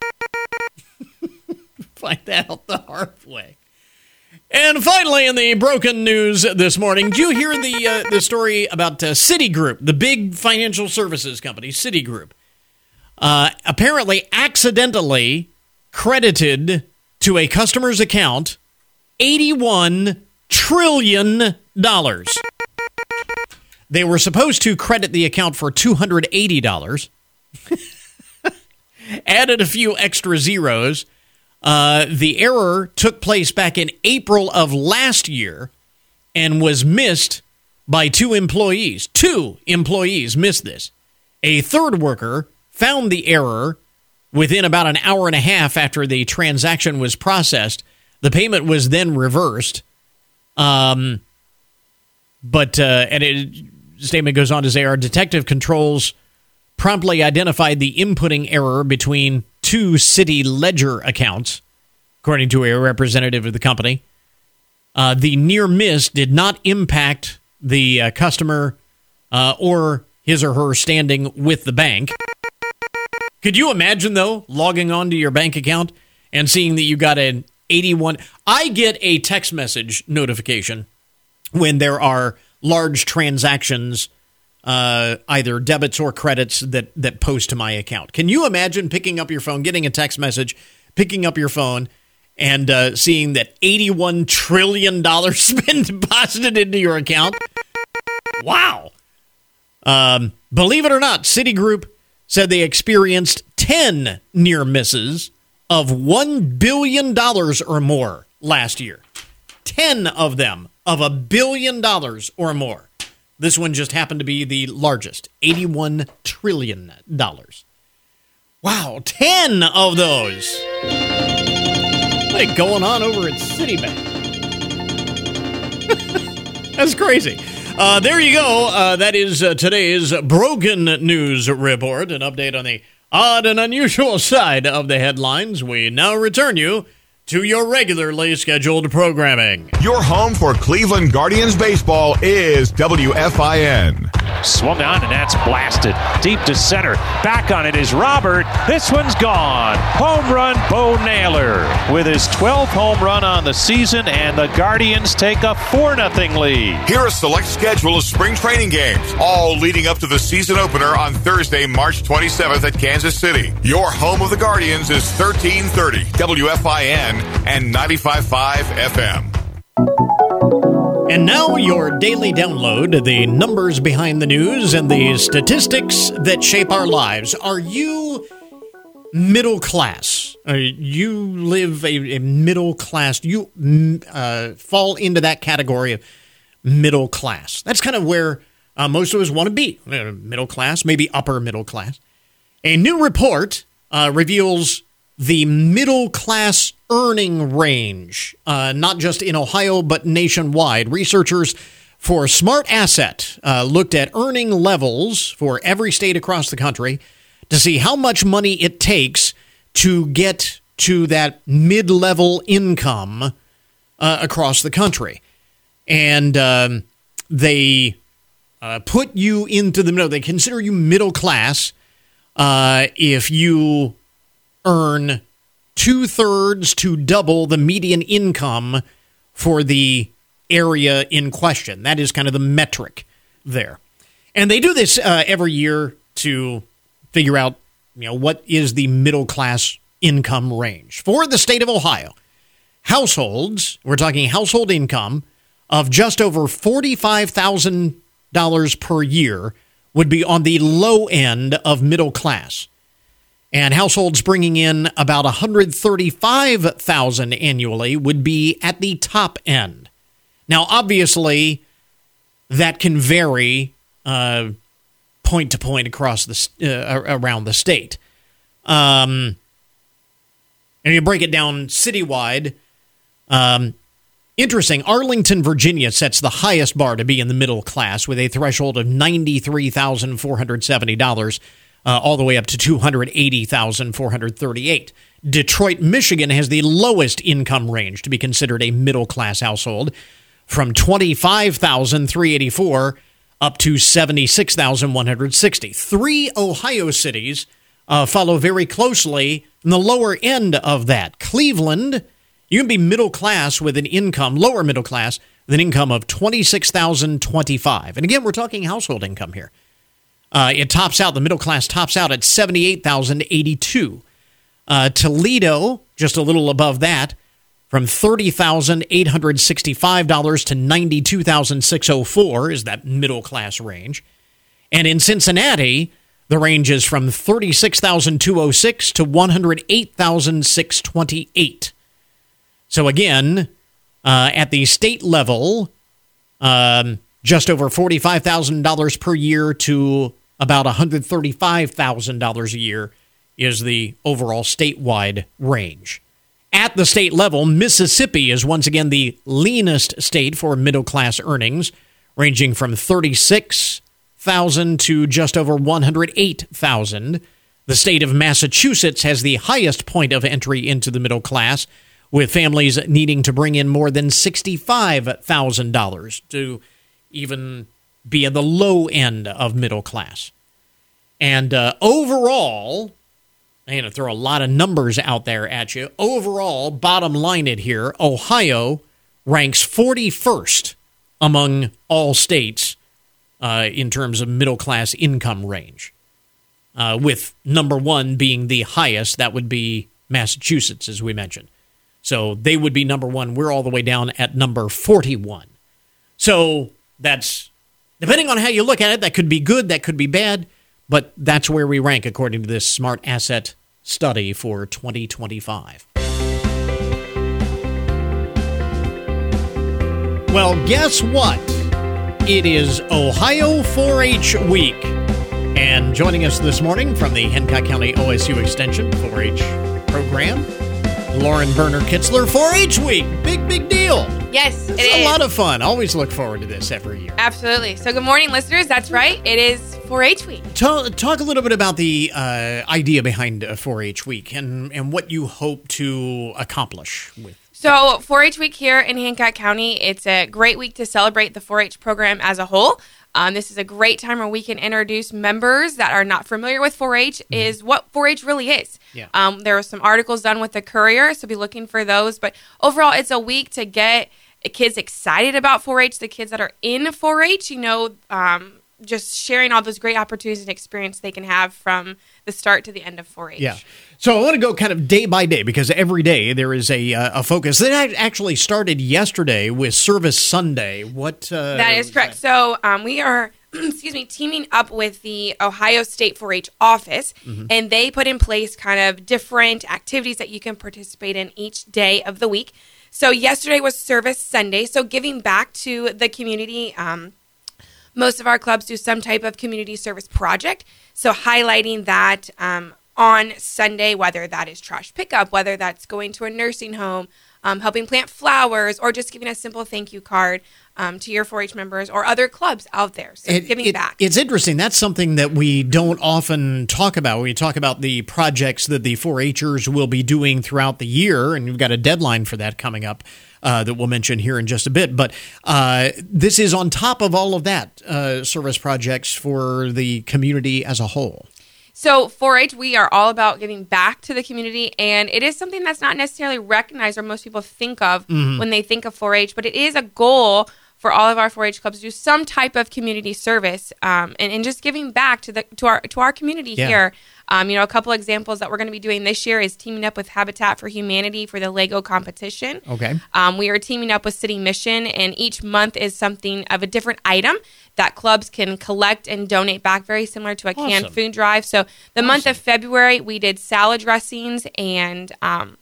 Find that out the hard way. And finally, in the broken news this morning, did you hear the uh, the story about uh, Citigroup, the big financial services company, Citigroup, uh, apparently accidentally credited to a customer's account eighty-one trillion dollars. They were supposed to credit the account for two hundred eighty dollars. Added a few extra zeros. Uh, the error took place back in April of last year and was missed by two employees. Two employees missed this. A third worker found the error within about an hour and a half after the transaction was processed. The payment was then reversed. Um, but, uh, and it, the statement goes on to say, our detective controls promptly identified the inputting error between two city ledger accounts, according to a representative of the company. Uh, the near miss did not impact the uh, customer uh, or his or her standing with the bank. Could you imagine, though, logging on to your bank account and seeing that you got an eighty-one... I get a text message notification when there are large transactions, uh, either debits or credits, that, that post to my account. Can you imagine picking up your phone, getting a text message, picking up your phone, and uh, seeing that eighty-one trillion dollars has been deposited into your account? Wow. Um, believe it or not, Citigroup said they experienced ten near misses of one billion dollars or more last year. ten of them of a billion dollars or more. This one just happened to be the largest, eighty-one trillion dollars. Wow, ten of those. What's going on over at Citibank? That's crazy. Uh, there you go. Uh, that is uh, today's Broken News Report, an update on the odd and unusual side of the headlines. We now return you to your regularly scheduled programming. Your home for Cleveland Guardians baseball is W F I N. Swung on, and that's blasted deep to center. Back on it is Robert. This one's gone. Home run, Bo Naylor with his twelfth home run on the season, and the Guardians take a four nothing lead. Here a select schedule of spring training games, all leading up to the season opener on Thursday, March twenty-seventh at Kansas City. Your home of the Guardians is thirteen thirty W F I N and ninety-five point five F M. And now your daily download, the numbers behind the news and the statistics that shape our lives. Are you middle class? Are you live a, a middle class? You uh, fall into that category of middle class. That's kind of where uh, most of us want to be. Middle class, maybe upper middle class. A new report uh, reveals the middle class earning range, uh, not just in Ohio, but nationwide. Researchers for Smart Asset uh, looked at earning levels for every state across the country to see how much money it takes to get to that mid-level income uh, across the country. And um, they uh, put you into the middle. They consider you middle class uh, if you earn two-thirds to double the median income for the area in question. That is kind of the metric there. And they do this uh, every year to figure out, you know, what is the middle-class income range. For the state of Ohio, households, we're talking household income, of just over forty-five thousand dollars per year would be on the low end of middle class. And households bringing in about one hundred thirty-five thousand dollars annually would be at the top end. Now, obviously, that can vary uh, point to point across the uh, around the state. Um, and you break it down citywide. Um, interesting. Arlington, Virginia sets the highest bar to be in the middle class with a threshold of ninety-three thousand four hundred seventy dollars. Uh, all the way up to two hundred eighty thousand four hundred thirty-eight dollars. Detroit, Michigan has the lowest income range to be considered a middle-class household, from twenty-five thousand three hundred eighty-four dollars up to seventy-six thousand one hundred sixty dollars. Three Ohio cities uh, follow very closely in the lower end of that. Cleveland, you can be middle-class with an income, lower middle-class, with an income of twenty-six thousand twenty-five dollars. And again, we're talking household income here. Uh, it tops out, the middle class tops out at seventy-eight thousand eighty-two dollars. Uh, Toledo, just a little above that, from thirty thousand eight hundred sixty-five dollars to ninety-two thousand six hundred four dollars is that middle class range. And in Cincinnati, the range is from thirty-six thousand two hundred six dollars to one hundred eight thousand six hundred twenty-eight dollars. So again, uh, at the state level, um, just over forty-five thousand dollars per year to about one hundred thirty-five thousand dollars a year is the overall statewide range. At the state level, Mississippi is once again the leanest state for middle-class earnings, ranging from thirty-six thousand dollars to just over one hundred eight thousand dollars. The state of Massachusetts has the highest point of entry into the middle class, with families needing to bring in more than sixty-five thousand dollars to even be at the low end of middle class. And uh, overall, I'm going to throw a lot of numbers out there at you. Overall, bottom line it here, Ohio ranks forty-first among all states uh, in terms of middle class income range. Uh, with number one being the highest, that would be Massachusetts, as we mentioned. So they would be number one. We're all the way down at number forty-one. So that's, depending on how you look at it, that could be good, that could be bad, but that's where we rank according to this Smart Asset study for twenty twenty-five. Well, guess what? It is Ohio four H Week. And joining us this morning from the Hancock County O S U Extension four H program, Lauren Berner Kitzler, four H Week. Big, big deal. Yes, it it's is. a lot of fun. Always look forward to this every year. Absolutely. So good morning, listeners. That's right. It is four H Week. Talk, talk a little bit about the uh, idea behind uh, four H Week and, and what you hope to accomplish with. So four H Week here in Hancock County, it's a great week to celebrate the four H program as a whole. Um, this is a great time where we can introduce members that are not familiar with four H mm-hmm. is what four H really is. Yeah. Um, there were some articles done with the Courier, so be looking for those. But overall, it's a week to get kids excited about four H, the kids that are in four H, you know, um, just sharing all those great opportunities and experience they can have from the start to the end of four H. Yeah. So I want to go kind of day by day because every day there is a uh, a focus. That actually started yesterday with Service Sunday. What? Uh, that is correct. That? So um, we are, excuse me, teaming up with the Ohio State four H office, mm-hmm. and they put in place kind of different activities that you can participate in each day of the week. So yesterday was Service Sunday, so giving back to the community. Um, most of our clubs do some type of community service project, so highlighting that um, on Sunday, whether that is trash pickup, whether that's going to a nursing home, um, helping plant flowers, or just giving a simple thank you card um, to your four H members or other clubs out there. So it, giving it, back. It's interesting. That's something that we don't often talk about. We talk about the projects that the four H'ers will be doing throughout the year, and we've got a deadline for that coming up uh, that we'll mention here in just a bit. But uh, this is on top of all of that, uh, service projects for the community as a whole. So four H, we are all about giving back to the community, and it is something that's not necessarily recognized or most people think of mm-hmm. when they think of four H, but it is a goal for all of our four H clubs to do some type of community service um, and, and just giving back to the to our to our community yeah. here. Um, you know, a couple examples that we're going to be doing this year is teaming up with Habitat for Humanity for the Lego competition. Okay. Um, we are teaming up with City Mission, and each month is something of a different item that clubs can collect and donate back, very similar to a awesome. canned food drive. So the awesome. month of February, we did salad dressings and um,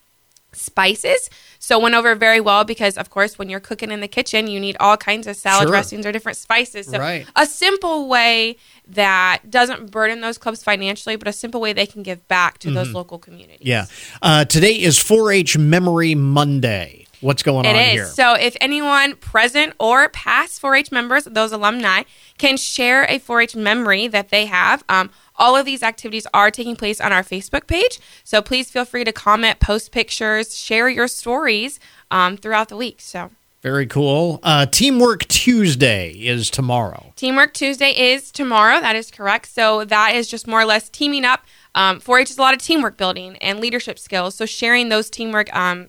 spices. So it went over very well because, of course, when you're cooking in the kitchen, you need all kinds of salad sure. dressings or different spices. So right. a simple way that doesn't burden those clubs financially, but a simple way they can give back to mm-hmm. those local communities. Yeah. Uh, today is four H Memory Monday. What's going it on is. here? So if anyone present or past four H members, those alumni, can share a four H memory that they have, um, all of these activities are taking place on our Facebook page. So please feel free to comment, post pictures, share your stories um, throughout the week. So very cool. Uh, Teamwork Tuesday is tomorrow. Teamwork Tuesday is tomorrow. That is correct. So that is just more or less teaming up. Um, four H is a lot of teamwork building and leadership skills. So sharing those teamwork um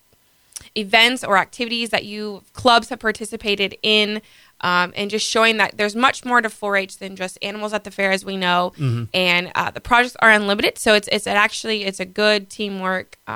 events or activities that you clubs have participated in, um, and just showing that there's much more to four H than just animals at the fair, as we know. Mm-hmm. And uh, the projects are unlimited, so it's it's it actually it's a good teamwork um,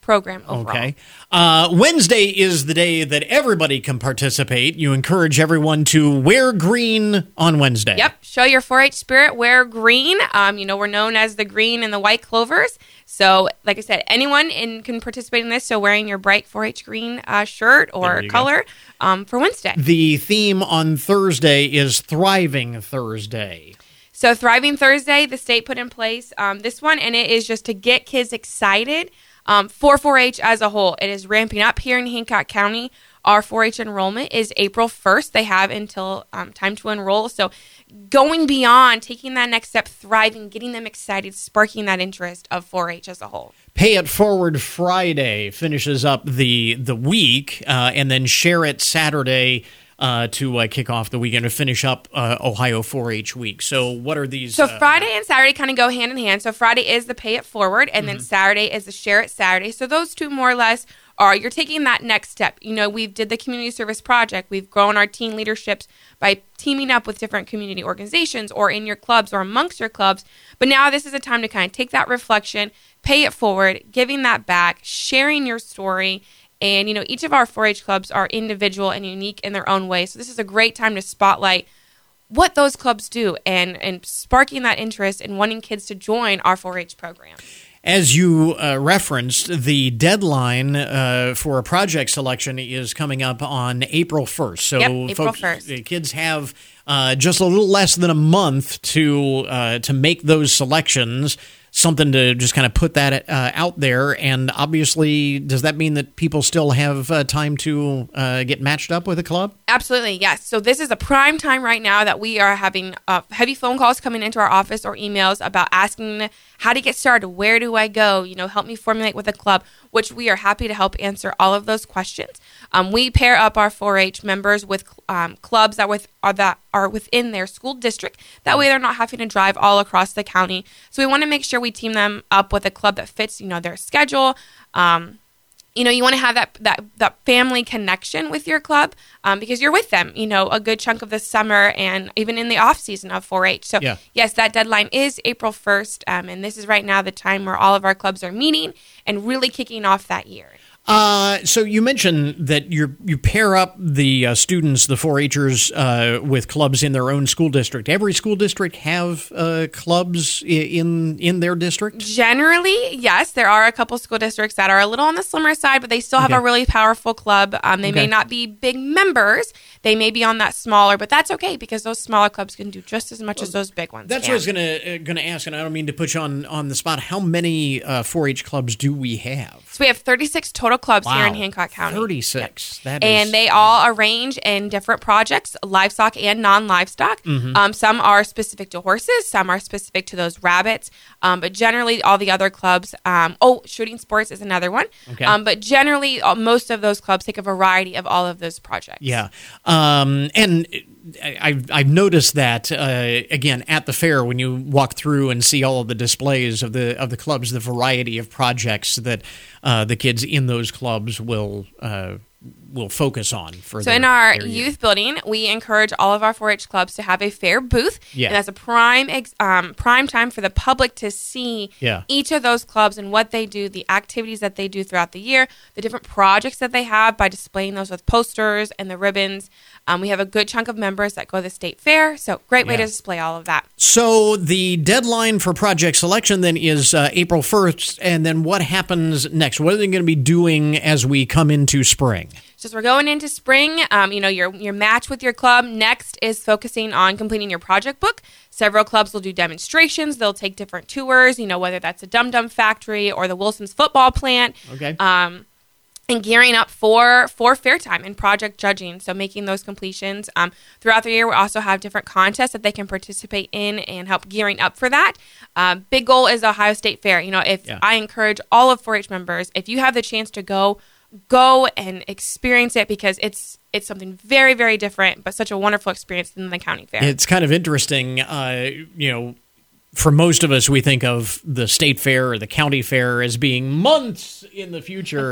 program overall. Okay. Uh, Wednesday is the day that everybody can participate. You encourage everyone to wear green on Wednesday. Yep. Show your four H spirit. Wear green. Um, you know, we're known as the green and the white clovers. So, like I said, anyone in, can participate in this. So, wearing your bright four H green uh, shirt or color um, for Wednesday. The theme on Thursday is Thriving Thursday. So, Thriving Thursday, the state put in place um, this one, and it is just to get kids excited um, for four H as a whole. It is ramping up here in Hancock County. Our four H enrollment is April first. They have until um, time to enroll. So, going beyond, taking that next step, thriving, getting them excited, sparking that interest of four H as a whole. Pay It Forward Friday finishes up the the week, uh, and then Share It Saturday uh, to uh, kick off the weekend to finish up uh, Ohio four H week. So what are these? So uh, Friday and Saturday kind of go hand in hand. So Friday is the Pay It Forward, and mm-hmm. then Saturday is the Share It Saturday. So those two more or less are you're taking that next step. You know, we've did the community service project. We've grown our teen leaderships by teaming up with different community organizations or in your clubs or amongst your clubs. But now this is a time to kind of take that reflection, pay it forward, giving that back, sharing your story. And, you know, each of our four H clubs are individual and unique in their own way. So this is a great time to spotlight what those clubs do and, and sparking that interest in wanting kids to join our four H program. As you uh, referenced, the deadline uh, for a project selection is coming up on April first. So, yep, April folks, first. The kids have uh, just a little less than a month to uh, to make those selections. Something to just kind of put that uh, out there. And obviously, does that mean that people still have uh, time to uh, get matched up with a club? Absolutely, yes. So this is a prime time right now that we are having uh, heavy phone calls coming into our office or emails about asking how to get started, where do I go, you know, help me formulate with a club, which we are happy to help answer all of those questions. Um, we pair up our four H members with um, clubs that with are that are within their school district. That way they're not having to drive all across the county. So we want to make sure we team them up with a club that fits, you know, their schedule. Um, you know, you want to have that, that, that family connection with your club um, because you're with them, you know, a good chunk of the summer and even in the off season of four H. So yeah. yes, that deadline is April first. Um, and this is right now the time where all of our clubs are meeting and really kicking off that year. Uh, so you mentioned that you you pair up the uh, students, the four H'ers, uh, with clubs in their own school district. Every school district have uh, clubs in in their district? Generally, yes. There are a couple school districts that are a little on the slimmer side, but they still have okay. a really powerful club. Um, they okay. may not be big members. They may be on that smaller, but that's okay because those smaller clubs can do just as much well, as those big ones That's can. what I was going to uh, going to ask, and I don't mean to put you on, on the spot. How many uh, four H clubs do we have? So we have thirty-six total clubs wow. here in Hancock County. thirty-six. Yep. That and is... they all arrange in different projects, livestock and non-livestock. Mm-hmm. Um, some are specific to horses. Some are specific to those rabbits. Um, but generally, all the other clubs, um, oh, shooting sports is another one. Okay. Um, but generally, uh, most of those clubs take a variety of all of those projects. Yeah. Um, and I've, I've noticed that, uh, again, at the fair, when you walk through and see all of the displays of the of the clubs, the variety of projects that uh, the kids in those clubs will uh, will focus on. For so their, in our their youth building, we encourage all of our four H clubs to have a fair booth. Yeah. And that's a prime ex- um, prime time for the public to see yeah. each of those clubs and what they do, the activities that they do throughout the year, the different projects that they have by displaying those with posters and the ribbons. Um, we have a good chunk of members that go to the state fair, so great way yeah. to display all of that. So the deadline for project selection then is uh, April first, and then what happens next? What are they going to be doing as we come into spring? So as we're going into spring, um, you know, your your match with your club next is focusing on completing your project book. Several clubs will do demonstrations. They'll take different tours, you know, whether that's a Dum Dum factory or the Wilson's football plant. Okay. Um, and gearing up for, for fair time and project judging, so making those completions. Um, throughout the year, we also have different contests that they can participate in and help gearing up for that. Uh, big goal is the Ohio State Fair. You know, if yeah. I encourage all of four H members, if you have the chance to go, go and experience it because it's it's something very, very different, but such a wonderful experience than the county fair. It's kind of interesting, uh, you know, for most of us, we think of the state fair or the county fair as being months in the future.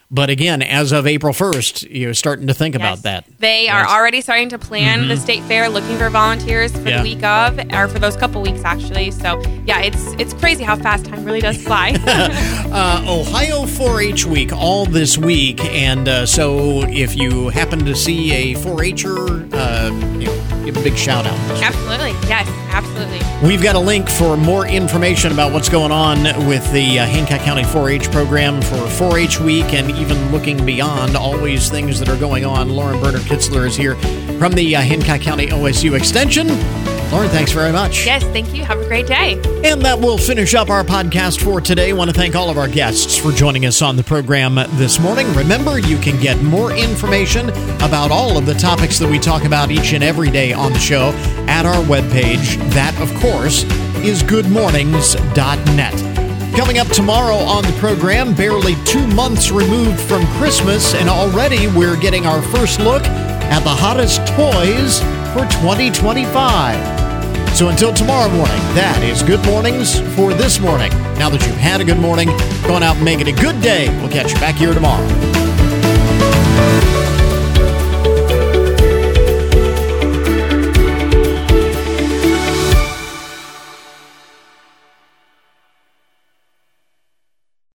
But again, as of April first, you're starting to think yes. about that. They are yes. already starting to plan mm-hmm. the state fair, looking for volunteers for yeah. the week of, or for those couple weeks actually. So yeah, it's it's crazy how fast time really does fly. uh, Ohio four H Week all this week, and uh, so if you happen to see a four H-er, uh, you know, give a big shout out. Absolutely, yes, absolutely. We've got a link for more information about what's going on with the uh, Hancock County four H program for four H Week, and even looking beyond, always things that are going on. Lauren Bernard Kitzler is here from the uh, Hancock County O S U Extension. Lauren, thanks very much. Yes, thank you. Have a great day. And that will finish up our podcast for today. I want to thank all of our guests for joining us on the program this morning. Remember, you can get more information about all of the topics that we talk about each and every day on the show at our webpage. That, of course, is good mornings dot net. Coming up tomorrow on the program, barely two months removed from Christmas, and already we're getting our first look at the hottest toys for twenty twenty-five. So until tomorrow morning, that is Good Mornings for this morning. Now that you've had a good morning, go on out and make it a good day. We'll catch you back here tomorrow.